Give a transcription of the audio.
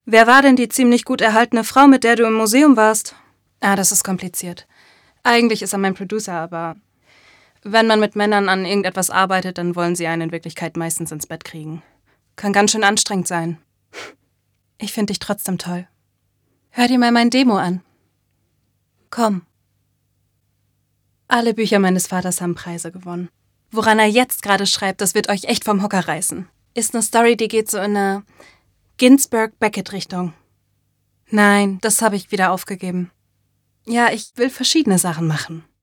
Wer war denn die ziemlich gut erhaltene Frau, mit der du im Museum warst? Das ist kompliziert. Eigentlich ist er mein Producer, aber wenn man mit Männern an irgendetwas arbeitet, dann wollen sie einen in Wirklichkeit meistens ins Bett kriegen. Kann ganz schön anstrengend sein. Ich finde dich trotzdem toll. Hör dir mal mein Demo an. Komm. Alle Bücher meines Vaters haben Preise gewonnen. Woran er jetzt gerade schreibt, das wird euch echt vom Hocker reißen. Ist eine Story, die geht so in eine Ginsberg-Beckett-Richtung. Nein, das habe ich wieder aufgegeben. Ja, ich will verschiedene Sachen machen.